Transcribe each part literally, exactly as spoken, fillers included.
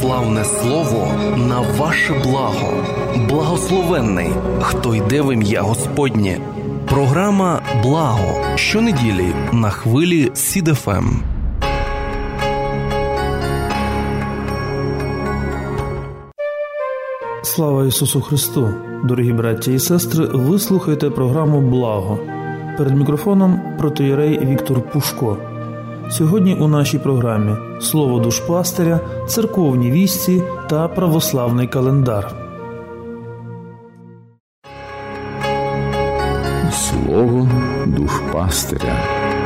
православне слово на ваше благо. Благословенний, хто йде в ім'я Господнє. Програма «Благо» щонеділі на хвилі Сід еф ем. Слава Ісусу Христу! Дорогі браття і сестри, ви слухаєте програму «Благо». Перед мікрофоном протоієрей Віктор Пушко. Сьогодні у нашій програмі «Слово душпастиря», «Церковні вісті» та «Православний календар». Слово душпастиря.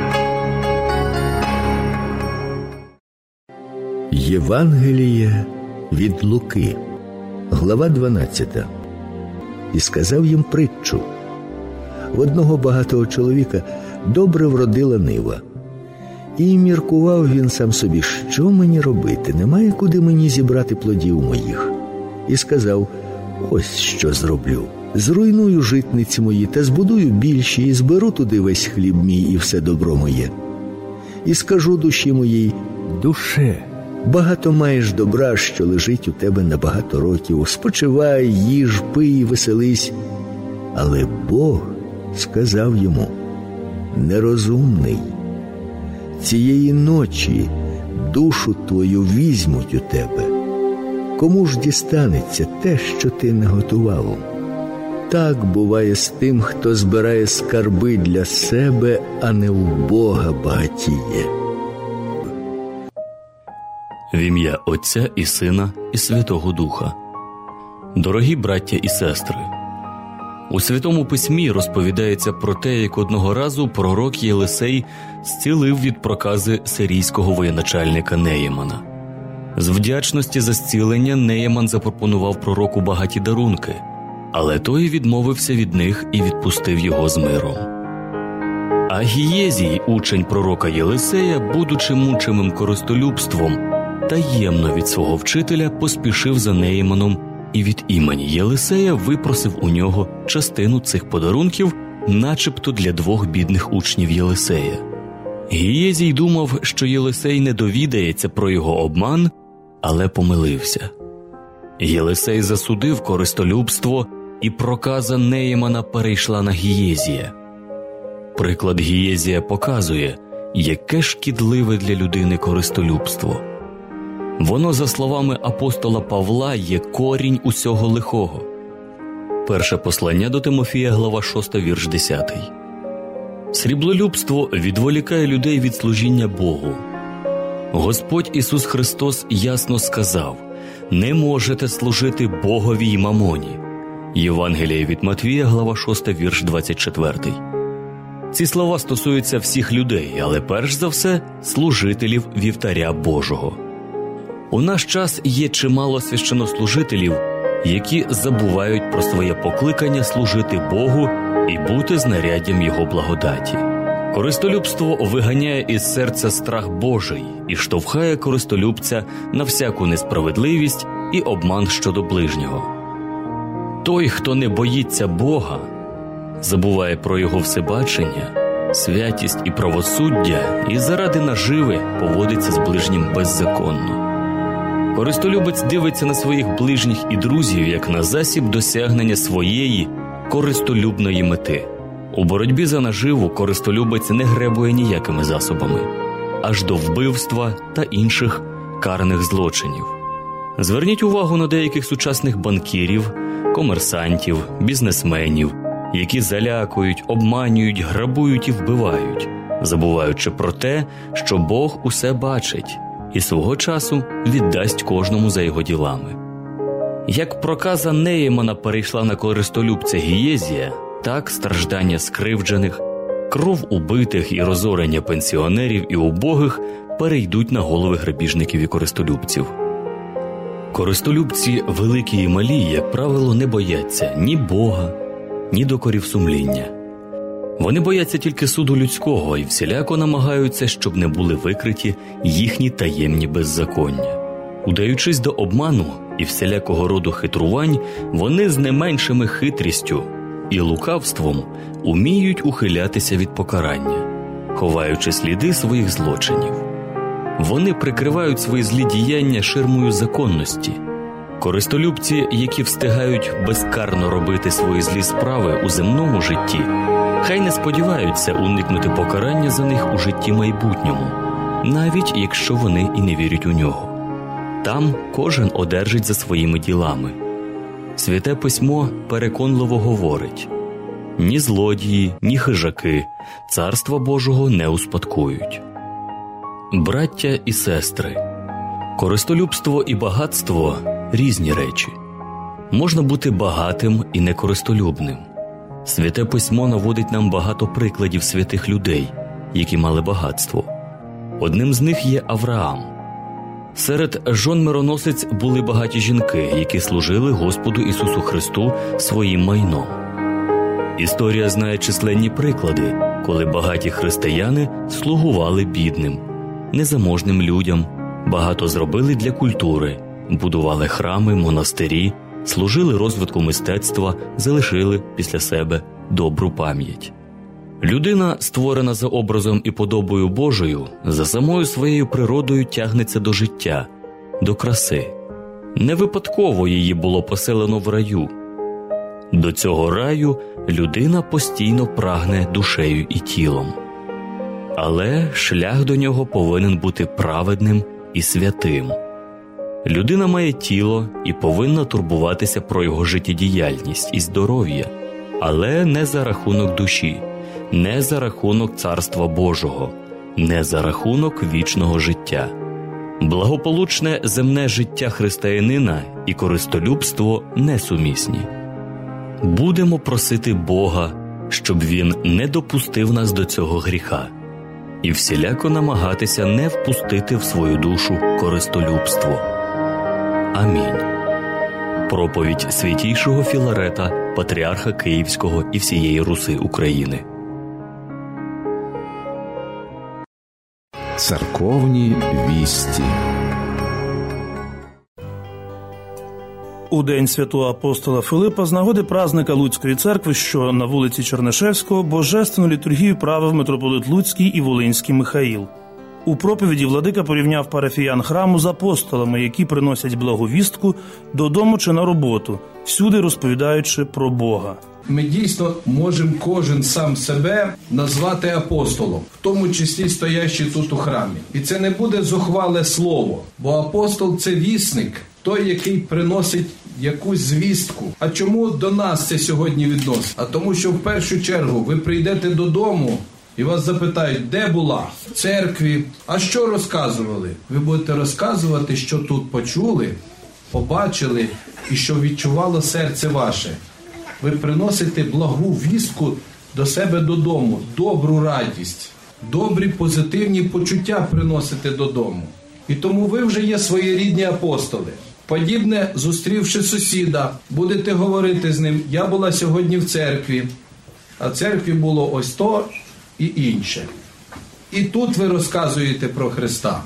Євангеліє від Луки, глава дванадцята. І сказав їм притчу. В одного багатого чоловіка добре вродила нива. І міркував він сам собі, що мені робити, немає куди мені зібрати плодів моїх. І сказав, ось що зроблю. Зруйную житниці мої та збудую більші, і зберу туди весь хліб мій і все добро моє. І скажу душі моїй, душе, багато маєш добра, що лежить у тебе на багато років. Спочивай, їж, пий, веселись. Але Бог сказав йому, нерозумний, цієї ночі душу твою візьмуть у тебе. Кому ж дістанеться те, що ти наготував? Так буває з тим, хто збирає скарби для себе, а не в Бога багатіє. В ім'я Отця і Сина і Святого Духа. Дорогі браття і сестри, у Святому Письмі розповідається про те, як одного разу пророк Єлисей зцілив від прокази сирійського воєначальника Неємана. З вдячності за зцілення Неєман запропонував пророку багаті дарунки, але той відмовився від них і відпустив його з миром. А Гієзій, учень пророка Єлисея, будучи мучимим користолюбством, таємно від свого вчителя поспішив за Неєманом і від імені Єлисея випросив у нього частину цих подарунків, начебто для двох бідних учнів Єлисея. Гієзій думав, що Єлисей не довідається про його обман, але помилився. Єлисей засудив користолюбство, і проказа Неємана перейшла на Гієзія. Приклад Гієзія показує, яке шкідливе для людини користолюбство. Воно, за словами апостола Павла, є корінь усього лихого. Перше послання до Тимофія, глава шоста, вірш десятий. Сріблолюбство відволікає людей від служіння Богу. Господь Ісус Христос ясно сказав, не можете служити Богові й мамоні. Євангеліє від Матвія, глава шоста, вірш двадцять четвертий. Ці слова стосуються всіх людей, але перш за все служителів вівтаря Божого. У наш час є чимало священнослужителів, які забувають про своє покликання служити Богу і бути знаряддям Його благодаті. Користолюбство виганяє із серця страх Божий і штовхає користолюбця на всяку несправедливість і обман щодо ближнього. Той, хто не боїться Бога, забуває про Його всебачення, святість і правосуддя і заради наживи поводиться з ближнім беззаконно. Користолюбець дивиться на своїх ближніх і друзів як на засіб досягнення своєї користолюбної мети. У боротьбі за наживу користолюбець не гребує ніякими засобами, аж до вбивства та інших карних злочинів. Зверніть увагу на деяких сучасних банкірів, комерсантів, бізнесменів, які залякують, обманюють, грабують і вбивають, забуваючи про те, що Бог усе бачить і свого часу віддасть кожному за його ділами. Як проказа Неємана перейшла на користолюбця Гієзія, так страждання скривджених, кров убитих і розорення пенсіонерів і убогих перейдуть на голови грабіжників і користолюбців. Користолюбці, великі і малі, як правило, не бояться ні Бога, ні докорів сумління. Вони бояться тільки суду людського і всіляко намагаються, щоб не були викриті їхні таємні беззаконня. Удаючись до обману і всілякого роду хитрувань, вони з не меншими хитрістю і лукавством уміють ухилятися від покарання, ховаючи сліди своїх злочинів. Вони прикривають свої злі діяння ширмою законності. Користолюбці, які встигають безкарно робити свої злі справи у земному житті, хай не сподіваються уникнути покарання за них у житті майбутньому, навіть якщо вони і не вірять у нього. Там кожен одержить за своїми ділами. Святе Письмо переконливо говорить: ні злодії, ні хижаки Царства Божого не успадкують. Браття і сестри, користолюбство і багатство – різні речі. Можна бути багатим і некористолюбним. Святе Письмо наводить нам багато прикладів святих людей, які мали багатство. Одним з них є Авраам. Серед жон мироносиць були багаті жінки, які служили Господу Ісусу Христу своїм майном. Історія знає численні приклади, коли багаті християни слугували бідним, незаможним людям, багато зробили для культури, будували храми, монастирі, служили розвитку мистецтва, залишили після себе добру пам'ять. Людина, створена за образом і подобою Божою, за самою своєю природою тягнеться до життя, до краси. Не випадково її було поселено в раю. До цього раю людина постійно прагне душею і тілом. Але шлях до нього повинен бути праведним і святим. Людина має тіло і повинна турбуватися про його життєдіяльність і здоров'я, але не за рахунок душі, не за рахунок Царства Божого, не за рахунок вічного життя. Благополучне земне життя християнина і користолюбство несумісні. Будемо просити Бога, щоб Він не допустив нас до цього гріха, і всіляко намагатися не впустити в свою душу користолюбство. Амінь. Проповідь святійшого Філарета, патріарха Київського і всієї Руси України. Церковні вісті. У день святого апостола Филипа з нагоди празника Луцької церкви, що на вулиці Чернишевського, божественну літургію правив митрополит Луцький і Волинський Михаїл. У проповіді владика порівняв парафіян храму з апостолами, які приносять благовістку додому чи на роботу, всюди розповідаючи про Бога. Ми дійсно можемо кожен сам себе назвати апостолом, в тому числі стоящий тут у храмі. І це не буде зухвале слово, бо апостол – це вісник, той, який приносить якусь звістку. А чому до нас це сьогодні відносить? А тому, що в першу чергу ви прийдете додому і вас запитають, де була? В церкві. А що розказували? Ви будете розказувати, що тут почули, побачили і що відчувало серце ваше. Ви приносите благу вістку до себе додому, добру радість, добрі позитивні почуття приносите додому. І тому ви вже є своєрідні апостоли. Подібне, зустрівши сусіда, будете говорити з ним, я була сьогодні в церкві, а в церкві було ось то і інше. І тут ви розказуєте про Христа,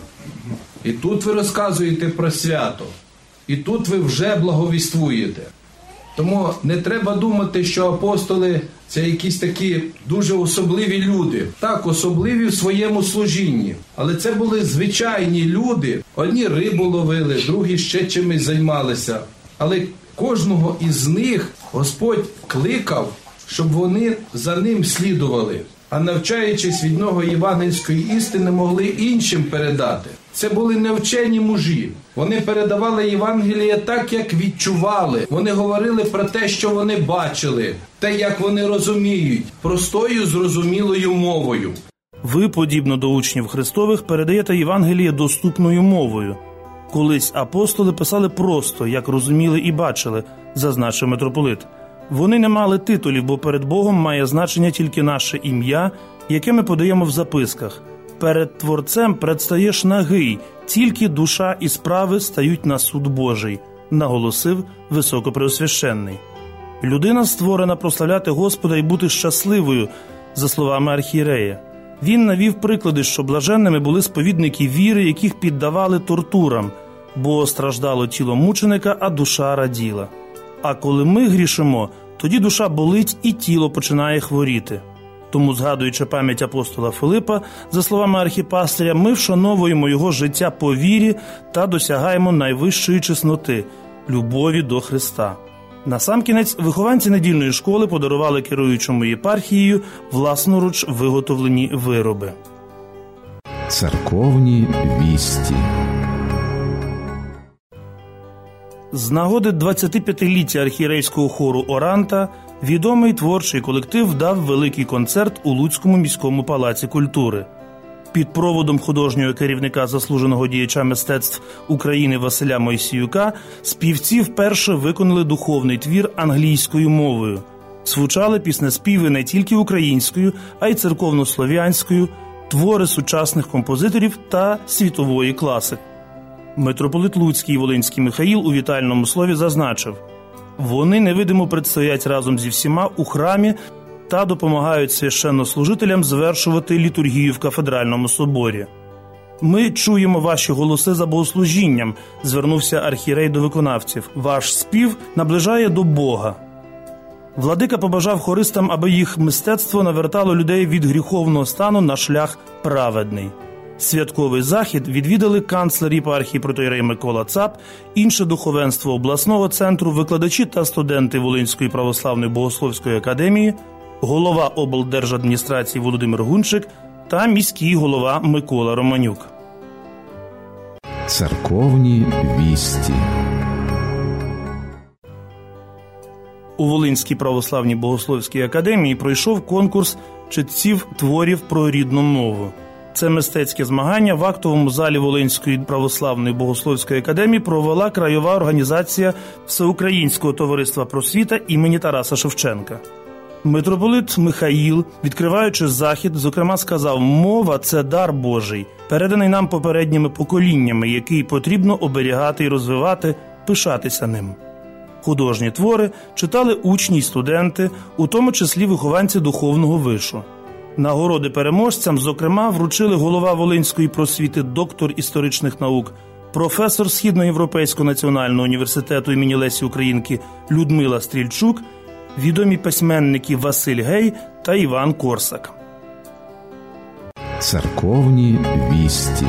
і тут ви розказуєте про свято, і тут ви вже благовіствуєте. Тому не треба думати, що апостоли – це якісь такі дуже особливі люди. Так, особливі в своєму служінні. Але це були звичайні люди. Одні рибу ловили, другі ще чимось займалися. Але кожного із них Господь кликав, щоб вони за ним слідували. А навчаючись від нього євангельської істини, могли іншим передати. Це були невчені мужі. Вони передавали Євангеліє так, як відчували. Вони говорили про те, що вони бачили, те, як вони розуміють, простою, зрозумілою мовою. Ви, подібно до учнів Христових, передаєте Євангеліє доступною мовою. Колись апостоли писали просто, як розуміли і бачили, зазначив митрополит. Вони не мали титулів, бо перед Богом має значення тільки наше ім'я, яке ми подаємо в записках. Перед Творцем предстаєш нагий, тільки душа і справи стають на суд Божий, наголосив Високопреосвященний. Людина створена прославляти Господа і бути щасливою, за словами архієрея. Він навів приклади, що блаженними були сповідники віри, яких піддавали тортурам, бо страждало тіло мученика, а душа раділа. А коли ми грішимо, тоді душа болить і тіло починає хворіти. Тому, згадуючи пам'ять апостола Филипа, за словами архіпастиря, ми вшановуємо його життя по вірі та досягаємо найвищої чесноти – любові до Христа. Насамкінець, вихованці недільної школи подарували керуючому єпархією власноруч виготовлені вироби. Церковні вісті. З нагоди двадцятип'ятиліття архієрейського хору «Оранта» відомий творчий колектив дав великий концерт у Луцькому міському палаці культури. Під проводом художнього керівника заслуженого діяча мистецтв України Василя Мойсіюка співці вперше виконали духовний твір англійською мовою. Звучали піснеспіви не тільки українською, а й церковнослов'янською, твори сучасних композиторів та світової класики. Митрополит Луцький і Волинський Михаїл у вітальному слові зазначив: «Вони невидимо предстоять разом зі всіма у храмі та допомагають священнослужителям звершувати літургію в кафедральному соборі. Ми чуємо ваші голоси за богослужінням», – звернувся архієрей до виконавців. «Ваш спів наближає до Бога». Владика побажав хористам, аби їх мистецтво навертало людей від гріховного стану на шлях праведний. Святковий захід відвідали канцлер єпархії протоієрей Микола Цап, інше духовенство обласного центру, викладачі та студенти Волинської православної богословської академії, голова облдержадміністрації Володимир Гунчик та міський голова Микола Романюк. Церковні вісті. У Волинській православній богословській академії пройшов конкурс читців творів про рідну мову. Це мистецьке змагання в актовому залі Волинської православної богословської академії провела краєва організація Всеукраїнського товариства просвіта імені Тараса Шевченка. Митрополит Михаїл, відкриваючи захід, зокрема сказав: «Мова – це дар Божий, переданий нам попередніми поколіннями, який потрібно оберігати і розвивати, пишатися ним». Художні твори читали учні й студенти, у тому числі вихованці духовного вишу. Нагороди переможцям, зокрема, вручили голова Волинської просвіти, доктор історичних наук, професор Східноєвропейського національного університету імені Лесі Українки Людмила Стрільчук, відомі письменники Василь Гей та Іван Корсак. Церковні вісті.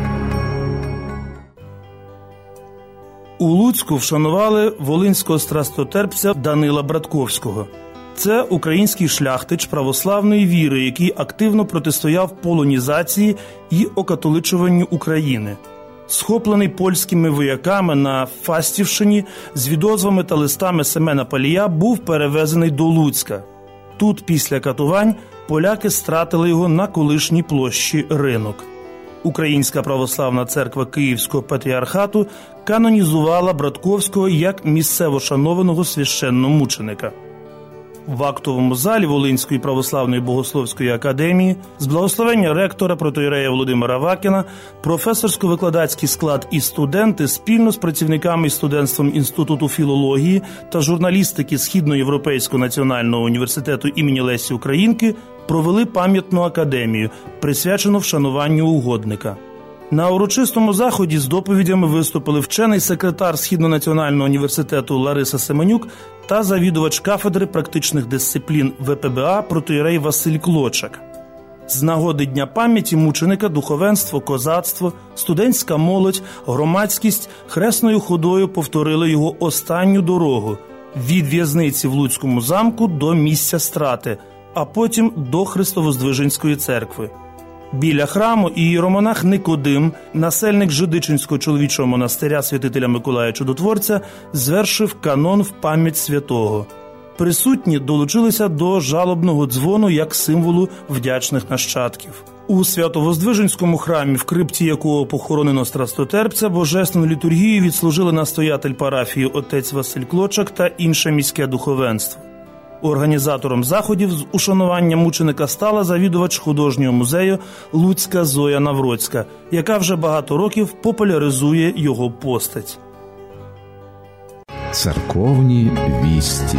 У Луцьку вшанували волинського страстотерпця Данила Братковського. Це український шляхтич православної віри, який активно протистояв полонізації і окатоличуванню України. Схоплений польськими вояками на Фастівщині з відозвами та листами Семена Палія, був перевезений до Луцька. Тут, після катувань, поляки стратили його на колишній площі Ринок. Українська православна церква Київського патріархату канонізувала Братковського як місцево шанованого священномученика. В актовому залі Волинської православної богословської академії з благословення ректора протоієрея Володимира Вакіна професорсько-викладацький склад і студенти спільно з працівниками і студентством Інституту філології та журналістики Східноєвропейського національного університету імені Лесі Українки провели пам'ятну академію, присвячену вшануванню угодника. На урочистому заході з доповідями виступили вчений секретар Східно-національного університету Лариса Семенюк та завідувач кафедри практичних дисциплін В П Б А протоієрей Василь Клочак. З нагоди Дня пам'яті мученика духовенство, козацтво, студентська молодь, громадськість хресною ходою повторили його останню дорогу від в'язниці в Луцькому замку до місця страти, а потім до Христовоздвиженської церкви. Біля храму ієромонах Никодим, насельник Жидичинського чоловічого монастиря святителя Миколая Чудотворця, звершив канон в пам'ять святого. Присутні долучилися до жалобного дзвону як символу вдячних нащадків. У Свято-Воздвиженському храмі, в крипті якого похоронено страстотерпця, божественну літургію відслужили настоятель парафії отець Василь Клочак та інше міське духовенство. Організатором заходів з ушанування мученика стала завідувач художнього музею Луцька Зоя Навроцька, яка вже багато років популяризує його постать. Церковні вісті.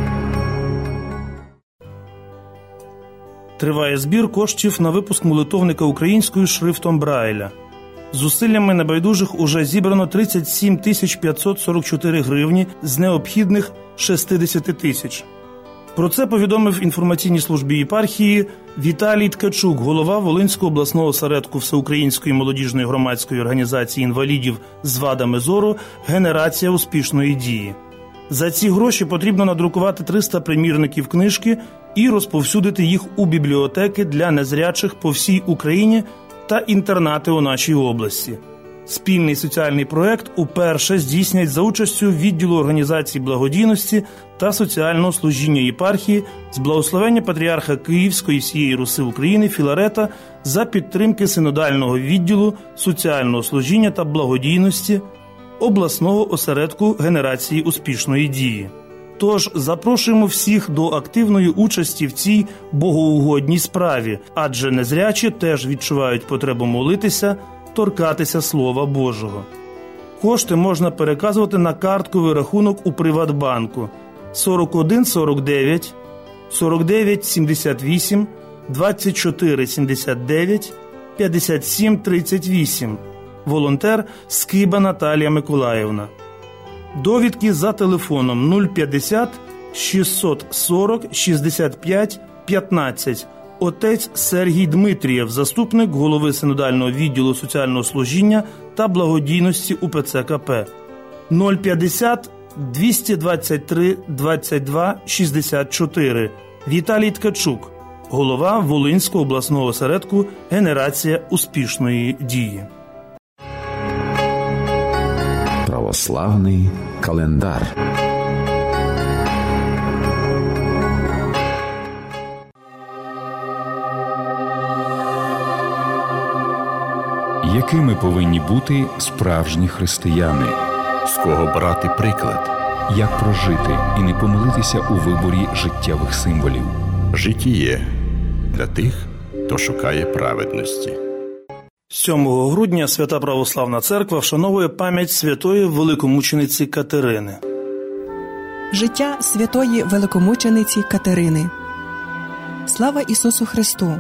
Триває збір коштів на випуск молитовника українською шрифтом Брайля. Зусиллями небайдужих уже зібрано тридцять сім тисяч п'ятсот сорок чотири гривні з необхідних шістдесят тисяч. Про це повідомив інформаційній службі єпархії Віталій Ткачук, голова Волинського обласного осередку Всеукраїнської молодіжної громадської організації інвалідів з вадами зору «Генерація успішної дії». За ці гроші потрібно надрукувати триста примірників книжки і розповсюдити їх у бібліотеки для незрячих по всій Україні та інтернати у нашій області. Спільний соціальний проект уперше здійснять за участю відділу організації благодійності та соціального служіння єпархії з благословення патріарха Київської і всієї Руси України Філарета за підтримки синодального відділу соціального служіння та благодійності обласного осередку генерації успішної дії. Тож запрошуємо всіх до активної участі в цій богоугодній справі, адже незрячі теж відчувають потребу молитися, торкатися Слова Божого. Кошти можна переказувати на картковий рахунок у Приватбанку сорок один сорок дев'ять сорок дев'ять сімдесят вісім двадцять чотири сімдесят дев'ять п'ятдесят сім тридцять вісім. Волонтер Скиба Наталія Миколаївна. Довідки за телефоном нуль п'ятдесят шістсот сорок шістдесят п'ять п'ятнадцять. Отець Сергій Дмитрієв, заступник голови синодального відділу соціального служіння та благодійності УПЦ КП. нуль п'ятдесят двісті двадцять три двадцять два шістдесят чотири. Віталій Ткачук, голова Волинського обласного осередку «Генерація успішної дії». Православний календар. Якими повинні бути справжні християни? З кого брати приклад? Як прожити і не помилитися у виборі життєвих символів? Житіє для тих, хто шукає праведності. сьомого грудня Свята Православна Церква вшановує пам'ять святої великомучениці Катерини. Життя святої великомучениці Катерини. Слава Ісусу Христу!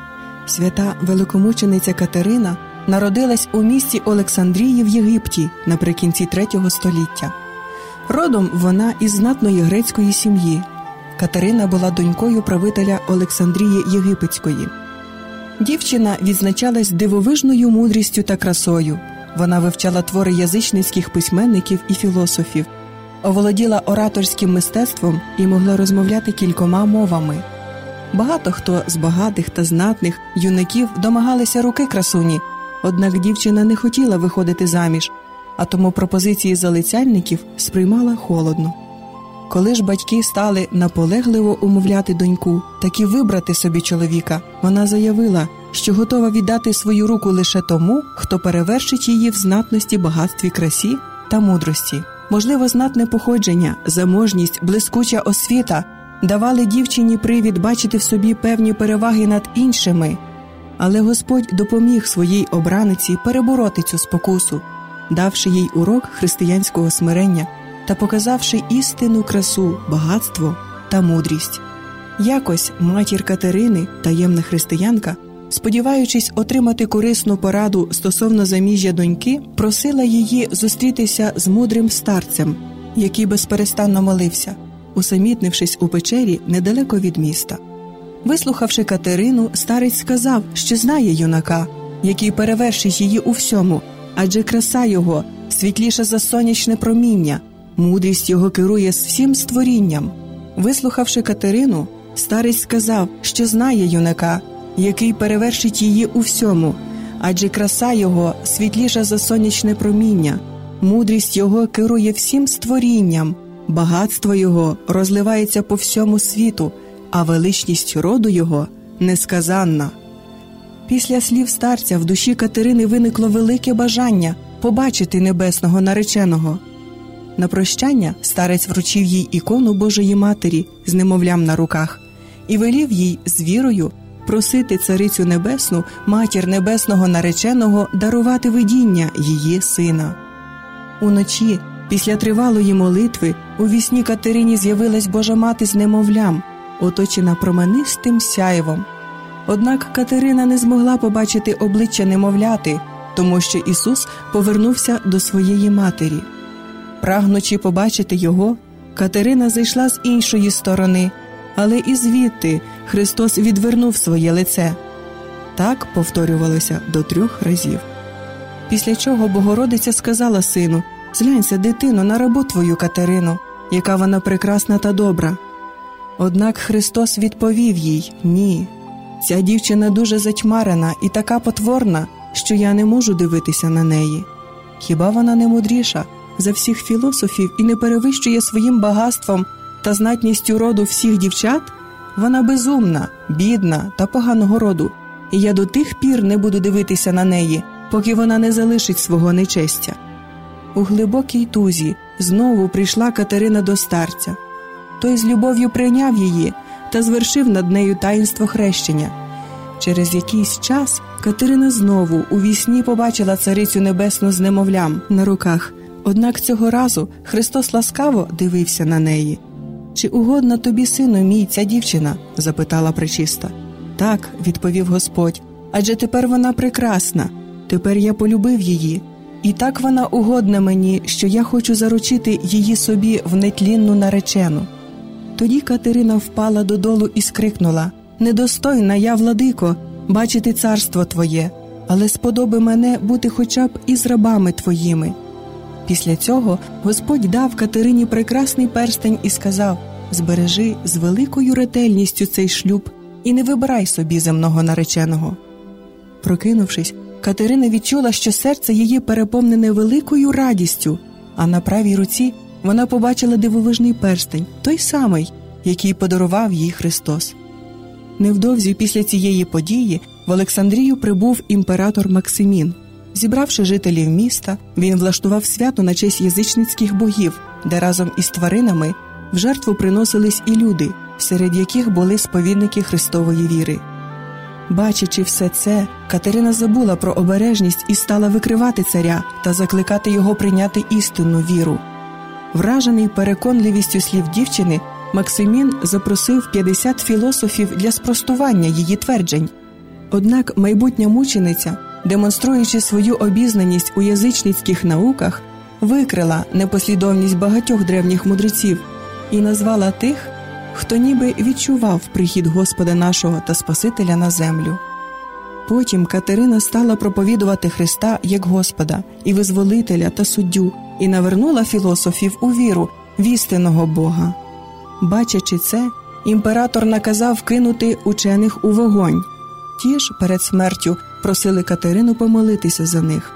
Свята великомучениця Катерина народилась у місті Олександрії в Єгипті наприкінці третього століття. Родом вона із знатної грецької сім'ї. Катерина була донькою правителя Олександрії Єгипетської. Дівчина відзначалась дивовижною мудрістю та красою. Вона вивчала твори язичницьких письменників і філософів, оволоділа ораторським мистецтвом і могла розмовляти кількома мовами. Багато хто з багатих та знатних юнаків домагалися руки красуні, однак дівчина не хотіла виходити заміж, а тому пропозиції залицяльників сприймала холодно. Коли ж батьки стали наполегливо умовляти доньку таки вибрати собі чоловіка, вона заявила, що готова віддати свою руку лише тому, хто перевершить її в знатності, багатстві, красі та мудрості. Можливо, знатне походження, заможність, блискуча освіта давали дівчині привід бачити в собі певні переваги над іншими. Але Господь допоміг своїй обраниці перебороти цю спокусу, давши їй урок християнського смирення та показавши істинну красу, багатство та мудрість. Якось матір Катерини, таємна християнка, сподіваючись отримати корисну пораду стосовно заміжжя доньки, просила її зустрітися з мудрим старцем, який безперестанно молився, усамітнившись у печері недалеко від міста. Вислухавши Катерину, старець сказав, що знає юнака, який перевершить її у всьому, адже краса його світліша за сонячне проміння, мудрість його керує всім створінням. Вислухавши Катерину, старець сказав, що знає юнака, який перевершить її у всьому, адже краса його світліша за сонячне проміння, мудрість його керує всім створінням, багатство його розливається по всьому світу, а величність роду його несказанна. Після слів старця в душі Катерини виникло велике бажання побачити небесного нареченого. На прощання старець вручив їй ікону Божої Матері з немовлям на руках і велів їй з вірою просити Царицю Небесну, Матір Небесного нареченого, дарувати видіння її сина. Уночі, після тривалої молитви, у вісні Катерині з'явилась Божа Мати з немовлям, оточена променистим сяйвом. Однак Катерина не змогла побачити обличчя немовляти, тому що Ісус повернувся до своєї матері. Прагнучи побачити його, Катерина зайшла з іншої сторони але і звідти Христос відвернув своє лице. Так повторювалося до трьох разів. Після чого Богородиця сказала сину: «Зглянься, дитино, на рабу твою Катерину, яка вона прекрасна та добра». Однак Христос відповів їй: «Ні, ця дівчина дуже затьмарена і така потворна, що я не можу дивитися на неї. Хіба вона не мудріша за всіх філософів і не перевищує своїм багатством та знатністю роду всіх дівчат? Вона безумна, бідна та поганого роду, і я до тих пір не буду дивитися на неї, поки вона не залишить свого нечестя». У глибокій тузі знову прийшла Катерина до старця. Той з любов'ю прийняв її та звершив над нею таїнство хрещення. Через якийсь час Катерина знову у вісні побачила Царицю Небесну з немовлям на руках. Однак цього разу Христос ласкаво дивився на неї. «Чи угодна тобі, сину мій, ця дівчина?» – запитала пречиста. «Так», – відповів Господь, – «адже тепер вона прекрасна, тепер я полюбив її, і так вона угодна мені, що я хочу заручити її собі в нетлінну наречену». Тоді Катерина впала додолу і скрикнула: «Недостойна я, владико, бачити царство Твоє, але сподоби мене бути хоча б із рабами Твоїми». Після цього Господь дав Катерині прекрасний перстень і сказав: «Збережи з великою ретельністю цей шлюб і не вибирай собі земного нареченого». Прокинувшись, Катерина відчула, що серце її переповнене великою радістю, а на правій руці вона побачила дивовижний перстень, той самий, який подарував їй Христос. Невдовзі після цієї події в Олександрію прибув імператор Максимін. Зібравши жителів міста, він влаштував свято на честь язичницьких богів, де разом із тваринами в жертву приносились і люди, серед яких були сповідники Христової віри. Бачачи все це, Катерина забула про обережність і стала викривати царя та закликати його прийняти істинну віру. Вражений переконливістю слів дівчини, Максимін запросив п'ятдесят філософів для спростування її тверджень. Однак майбутня мучениця, демонструючи свою обізнаність у язичницьких науках, викрила непослідовність багатьох древніх мудреців і назвала тих, хто ніби відчував прихід Господа нашого та Спасителя на землю. Потім Катерина стала проповідувати Христа як Господа і Визволителя та суддю і навернула філософів у віру в істинного Бога. Бачачи це, імператор наказав кинути учених у вогонь. Ті ж перед смертю просили Катерину помолитися за них.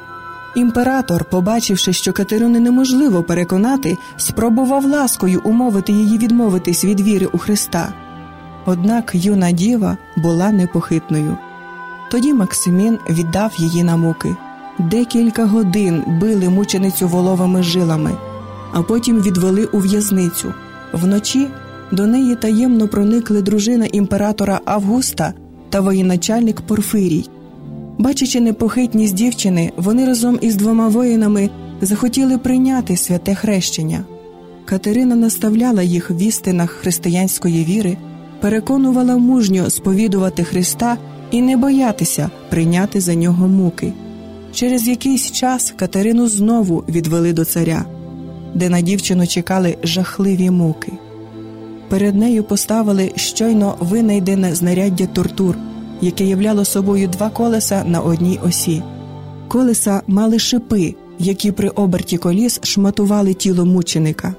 Імператор, побачивши, що Катерину неможливо переконати, спробував ласкою умовити її відмовитись від віри у Христа. Однак юна діва була непохитною. Тоді Максимін віддав її на муки. Декілька годин били мученицю воловими жилами, а потім відвели у в'язницю. Вночі до неї таємно проникли дружина імператора Августа та воєначальник Порфирій. Бачачи непохитність дівчини, вони разом із двома воїнами захотіли прийняти святе хрещення. Катерина наставляла їх в істинах християнської віри, переконувала мужньо сповідувати Христа і не боятися прийняти за нього муки. Через якийсь час Катерину знову відвели до царя, де на дівчину чекали жахливі муки. Перед нею поставили щойно винайдене знаряддя тортур, яке являло собою два колеса на одній осі. Колеса мали шипи, які при оберті коліс шматували тіло мученика.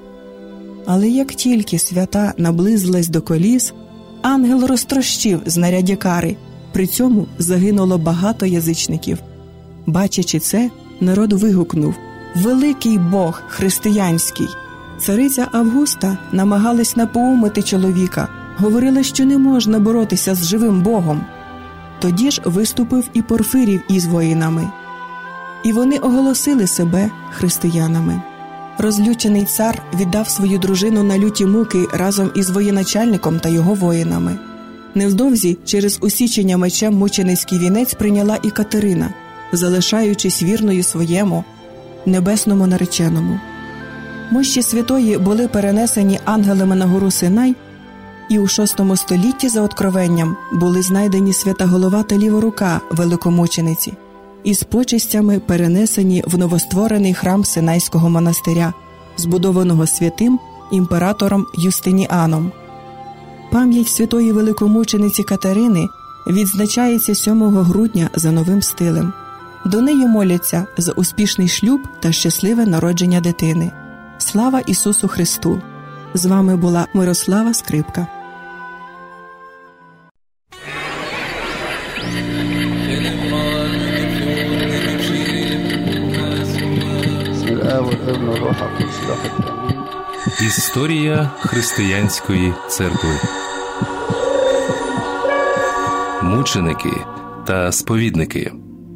Але як тільки свята наблизилась до коліс, ангел розтрощив знаряддя кари, при цьому загинуло багато язичників. Бачачи це, народ вигукнув: «Великий Бог християнський!» Цариця Августа намагалась напоумити чоловіка, говорила, що не можна боротися з живим Богом. Тоді ж виступив і Порфирів із воїнами. І вони оголосили себе християнами. Розлючений цар віддав свою дружину на люті муки разом із воєначальником та його воїнами. Невдовзі через усічення мечем мученицький вінець прийняла і Катерина, залишаючись вірною своєму небесному нареченому. Мощі святої були перенесені ангелами на гору Синай, і у шостому столітті за откровенням були знайдені свята голова та ліва рука великомучениці, із почестями перенесені в новостворений храм Синайського монастиря, збудованого святим імператором Юстиніаном. Пам'ять святої великомучениці Катерини відзначається сьомого грудня за новим стилем. До неї моляться за успішний шлюб та щасливе народження дитини. Слава Ісусу Христу! З вами була Мирослава Скрипка. Історія християнської церкви. Мученики та сповідники.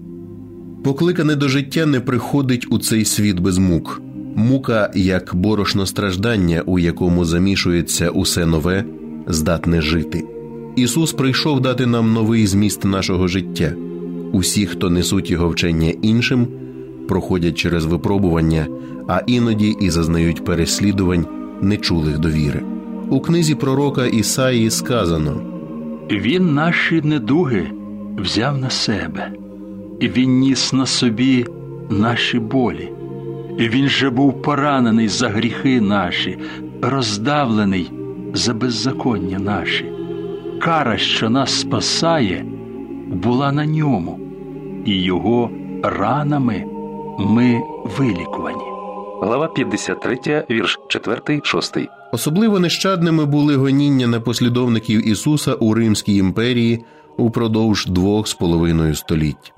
Покликане до життя не приходить у цей світ без мук. Мука, як борошно страждання, у якому замішується усе нове, здатне жити. Ісус прийшов дати нам новий зміст нашого життя. Усі, хто несуть його вчення іншим, проходять через випробування, а іноді і зазнають переслідувань нечулих до віри. У книзі пророка Ісаї сказано: «Він наші недуги взяв на себе, і Він ніс на собі наші болі. І Він же був поранений за гріхи наші, роздавлений за беззаконня наші. Кара, що нас спасає, була на ньому, і Його ранами ми вилікувані». Глава п'ятдесят три, вірш четвертий шостий. Особливо нещадними були гоніння на послідовників Ісуса у Римській імперії упродовж двох з половиною століть.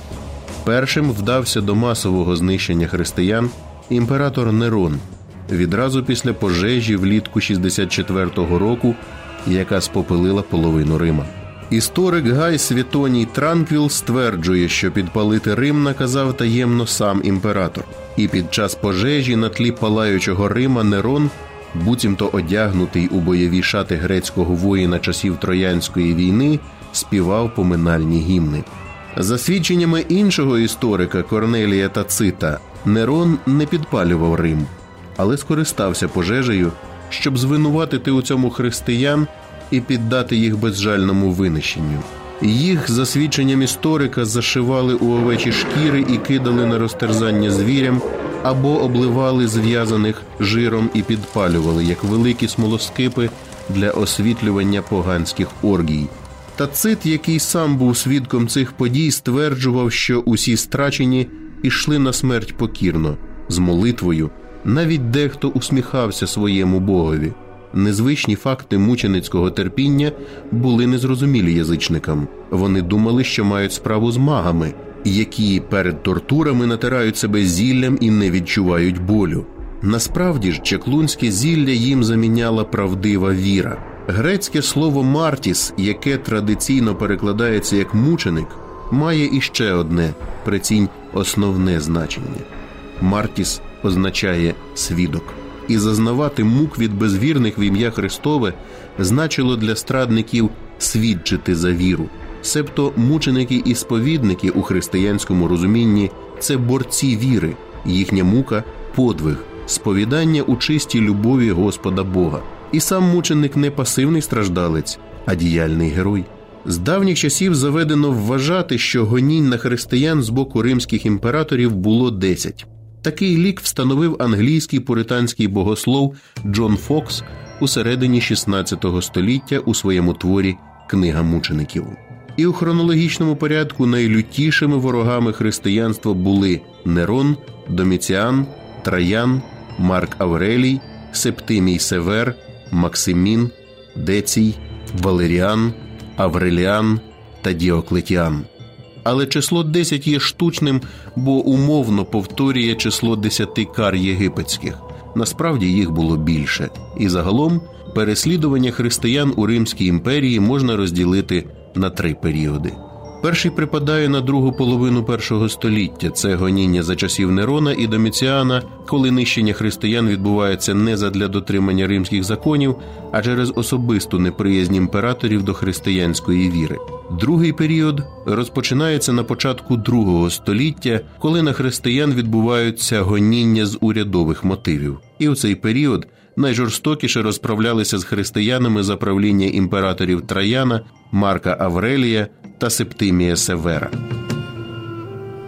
Першим вдався до масового знищення християн імператор Нерон відразу після пожежі влітку шістдесят четвертого року, яка спопилила половину Рима. Історик Гай Світоній Транквіл стверджує, що підпалити Рим наказав таємно сам імператор. І під час пожежі на тлі палаючого Рима Нерон, буцімто одягнутий у бойові шати грецького воїна часів Троянської війни, співав поминальні гімни. За свідченнями іншого історика Корнелія Тацита, Нерон не підпалював Рим, але скористався пожежею, щоб звинуватити у цьому християн і піддати їх безжальному винищенню. Їх, за свідченням історика, зашивали у овечі шкіри і кидали на розтерзання звірям, або обливали зв'язаних жиром і підпалювали, як великі смолоскипи для освітлювання поганських оргій. Тацит, який сам був свідком цих подій, стверджував, що усі страчені ішли на смерть покірно, з молитвою, навіть дехто усміхався своєму богові. Незвичні факти мученицького терпіння були незрозумілі язичникам. Вони думали, що мають справу з магами, які перед тортурами натирають себе зіллям і не відчувають болю. Насправді ж, чаклунське зілля їм заміняла правдива віра. Грецьке слово «мартіс», яке традиційно перекладається як «мученик», має іще одне, прицінь, основне значення. «Мартіс» означає «свідок». І зазнавати мук від безвірних в ім'я Христове значило для страдників свідчити за віру. Себто мученики і сповідники у християнському розумінні – це борці віри, їхня мука – подвиг, сповідання у чистій любові Господа Бога. І сам мученик не пасивний страждалець, а діяльний герой. З давніх часів заведено вважати, що гонінь на християн з боку римських імператорів було десять. Такий лік встановив англійський пуританський богослов Джон Фокс у середині шістнадцятого століття у своєму творі «Книга мучеників». І у хронологічному порядку найлютішими ворогами християнства були Нерон, Доміціан, Траян, Марк Аврелій, Септимій Север, Максимін, Децій, Валеріан, Авреліан та Діоклетіан. Але число десять є штучним, бо умовно повторює число десяти кар єгипетських. Насправді їх було більше. І загалом переслідування християн у Римській імперії можна розділити на три періоди. Перший припадає на другу половину першого століття. Це гоніння за часів Нерона і Доміціана, коли нищення християн відбувається не задля дотримання римських законів, а через особисту неприязнь імператорів до християнської віри. Другий період розпочинається на початку другого століття, коли на християн відбуваються гоніння з урядових мотивів. І у цей період найжорстокіше розправлялися з християнами за правління імператорів Траяна, Марка Аврелія та Септимія Севера.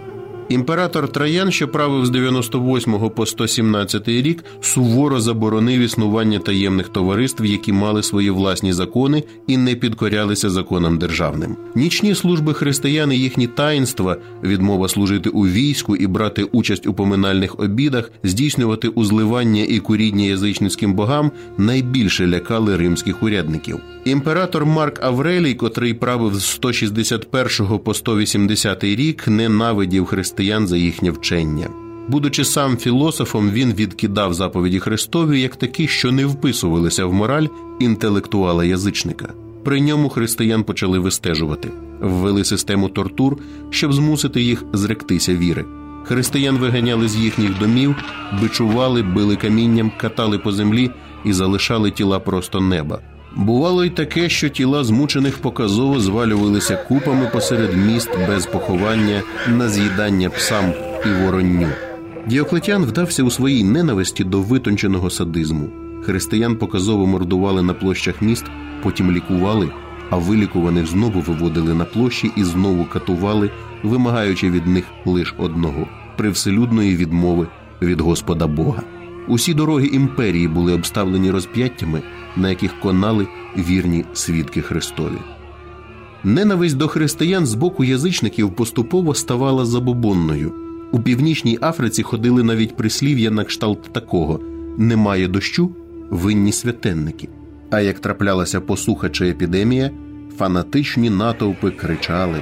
Імператор Траян, що правив з дев'яносто восьмого по сто сімнадцятий рік, суворо заборонив існування таємних товариств, які мали свої власні закони і не підкорялися законам державним. Нічні служби християн і їхні таїнства, відмова служити у війську і брати участь у поминальних обідах, здійснювати узливання і куріння язичницьким богам, найбільше лякали римських урядників. Імператор Марк Аврелій, котрий правив з сто шістдесят першого по сто вісімдесятий рік, ненавидів християн за їхнє вчення. Будучи сам філософом, він відкидав заповіді Христові як такі, що не вписувалися в мораль інтелектуала-язичника. При ньому християн почали вистежувати. Ввели систему тортур, щоб змусити їх зректися віри. Християн виганяли з їхніх домів, бичували, били камінням, катали по землі і залишали тіла просто неба. Бувало й таке, що тіла змучених показово звалювалися купами посеред міст без поховання на з'їдання псам і воронню. Діоклетіан вдався у своїй ненависті до витонченого садизму. Християн показово мордували на площах міст, потім лікували, а вилікуваних знову виводили на площі і знову катували, вимагаючи від них лише одного – привселюдної відмови від Господа Бога. Усі дороги імперії були обставлені розп'яттями, на яких конали вірні свідки Христові. Ненависть до християн з боку язичників поступово ставала забобонною. У Північній Африці ходили навіть прислів'я на кшталт такого «немає дощу, винні святенники». А як траплялася посуха чи епідемія, фанатичні натовпи кричали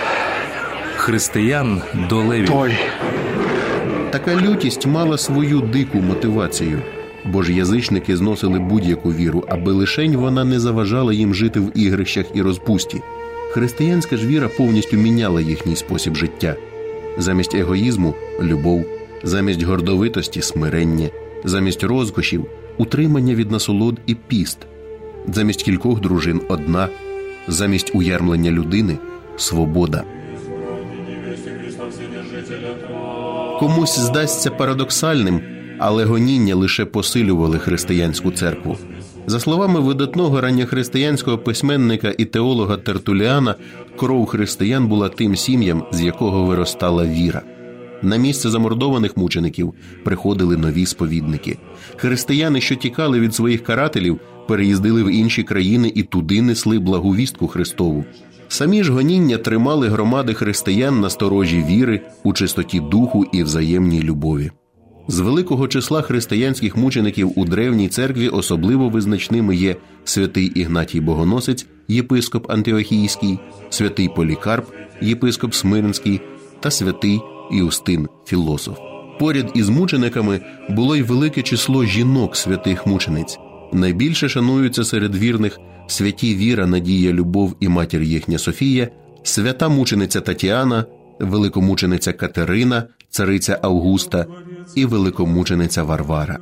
«Християн до левів». Така лютість мала свою дику мотивацію, бо ж язичники зносили будь-яку віру, аби лишень вона не заважала їм жити в ігрищах і розпусті. Християнська ж віра повністю міняла їхній спосіб життя. Замість егоїзму – любов, замість гордовитості – смирення, замість розкошів – утримання від насолод і піст, замість кількох дружин – одна, замість уярмлення людини – свобода. Комусь здасться парадоксальним, але гоніння лише посилювали християнську церкву. За словами видатного ранньохристиянського письменника і теолога Тертуліана, кров християн була тим сім'ям, з якого виростала віра. На місце замордованих мучеників приходили нові сповідники. Християни, що тікали від своїх карателів, переїздили в інші країни і туди несли благу вістку Христову. Самі ж гоніння тримали громади християн на сторожі віри, у чистоті духу і взаємній любові. З великого числа християнських мучеників у древній церкві особливо визначними є святий Ігнатій Богоносець, єпископ Антиохійський, святий Полікарп, єпископ Смирнський та святий Іустин, філософ. Поряд із мучениками було й велике число жінок святих мучениць. Найбільше шануються серед вірних святі Віра, Надія, Любов і матір їхня Софія, свята мучениця Татіана, великомучениця Катерина, цариця Августа і великомучениця Варвара.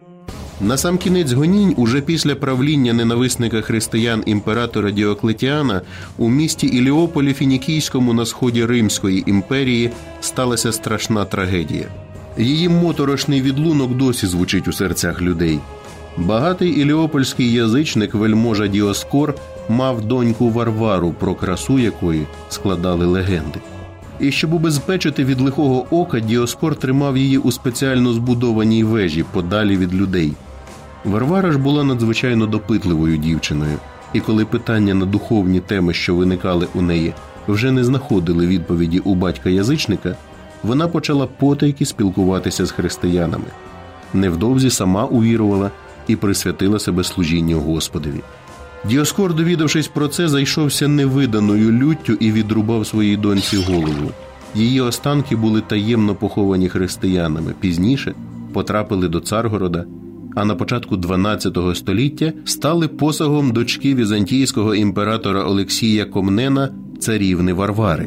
Насамкінець гонінь, уже після правління ненависника християн імператора Діоклетіана, у місті Іліополі Фінікійському на сході Римської імперії сталася страшна трагедія. Її моторошний відлунок досі звучить у серцях людей. Багатий іліопольський язичник вельможа Діоскор мав доньку Варвару, про красу якої складали легенди. І щоб убезпечити від лихого ока, Діоскор тримав її у спеціально збудованій вежі, подалі від людей. Варвара ж була надзвичайно допитливою дівчиною, і коли питання на духовні теми, що виникали у неї, вже не знаходили відповіді у батька-язичника, вона почала потайки спілкуватися з християнами. Невдовзі сама увірувала і присвятила себе служінню Господові. Діоскор, довідавшись про це, зайшовся невиданою люттю і відрубав своїй доньці голову. Її останки були таємно поховані християнами, пізніше потрапили до Царгорода, а на початку дванадцятого століття стали посагом дочки візантійського імператора Олексія Комнена, царівни Варвари.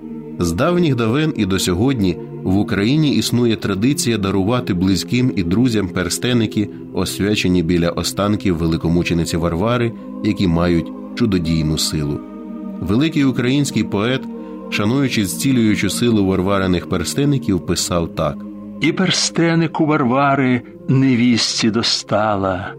З давніх давен і до сьогодні в Україні існує традиція дарувати близьким і друзям перстеники, освячені біля останків великомучениці Варвари, які мають чудодійну силу. Великий український поет, шануючи зцілюючу силу варвариних перстеників, писав так: «І перстенику Варвари невістці достала,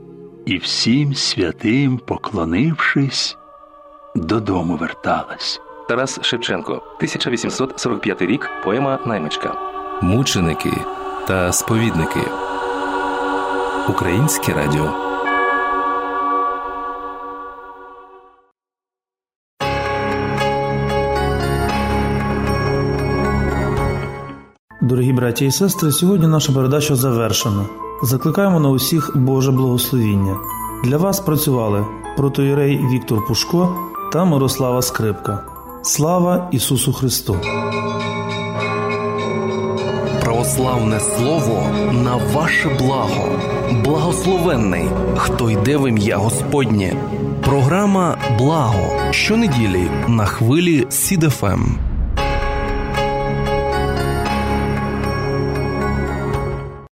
і всім святим, поклонившись, додому верталась». Тарас Шевченко, тисяча вісімсот сорок п'ятий рік, поема «Наймичка». Мученики та сповідники. Українське радіо. Дорогі браті і сестри, сьогодні наша передача завершена. Закликаємо на усіх Боже благословіння. Для вас працювали протоієрей Віктор Пушко та Мирослава Скрипка. Слава Ісусу Христу! Православне слово на ваше благо. Благословенний, хто йде в ім'я Господнє. Програма «Благо» щонеділі на хвилі Сід еф ем.